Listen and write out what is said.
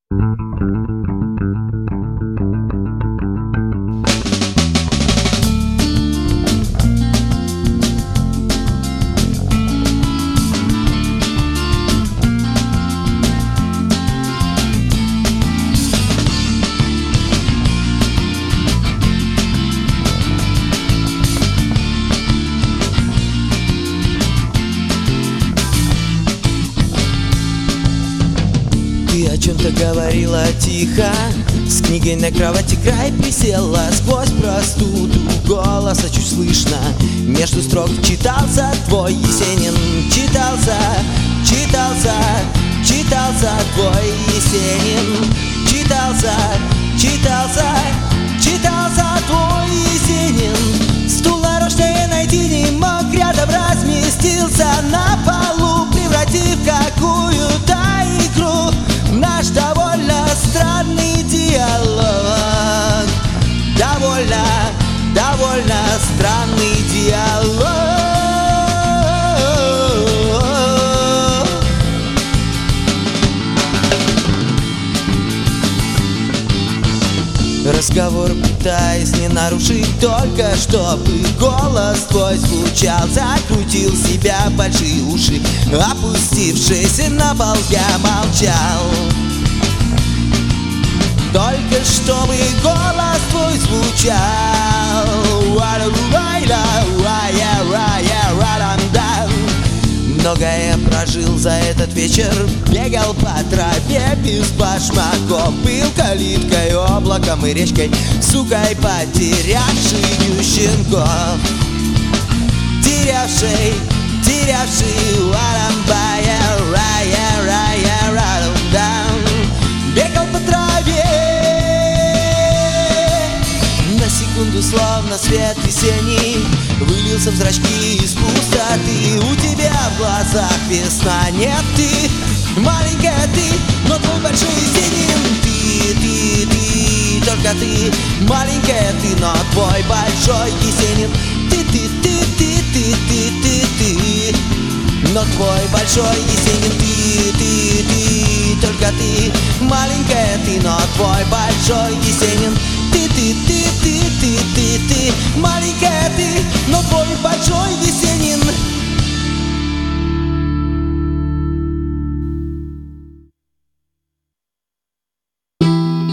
Ты о чем-то говорила тихо, с книгой на кровати край присела. Сквозь простуду голоса чуть слышно, между строк читался твой Есенин. Читался, читался, читался твой Есенин. Читался, читался, читался твой Есенин. Стула рождения найти не мог, рядом разместился на полу, превратив какую-то игру наш довольно странный диалог. Довольно странный диалог. Разговор пытаясь не нарушить, только чтобы голос твой звучал. Закрутил себя большие уши, опустившись на пол, я молчал. Только чтобы голос твой звучал. Многое прожил за этот вечер, бегал по траве без башмаков, был калиткой, облаком и речкой, сукой, потерявший щенков. Терявший бегал по траве. На секунду, словно свет весенний, вылился в зрачки из пустоты. У тебя в глазах весна, нет, ты маленькая ты, но твой большой Есенин. Ты, только ты, маленькая ты, но твой большой Есенин. Ты, но твой большой Есенин. Ты, только ты, маленькая ты, но твой большой Есенин. Ты,